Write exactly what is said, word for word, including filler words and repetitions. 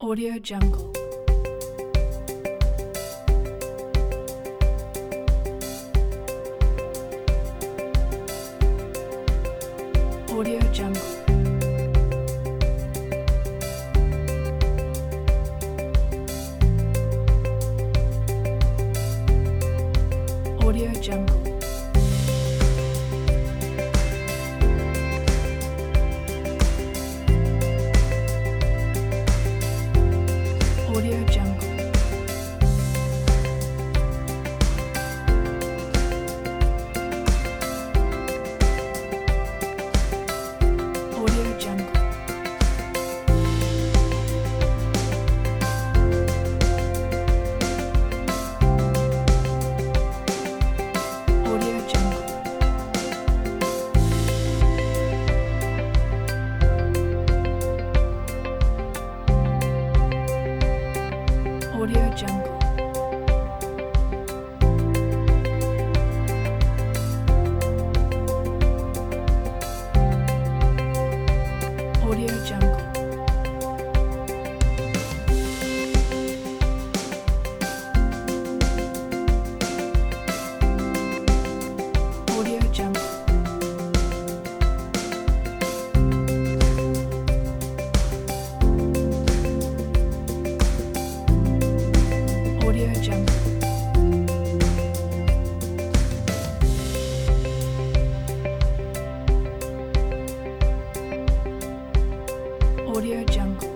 Audio Jungle. Audio Jungle. Audio Jungle. Audio Jungle. Audio Jungle. Audio Jungle. Audio Jungle. Audio Jungle. Audio Jungle. Audio Jungle. Audio Jungle.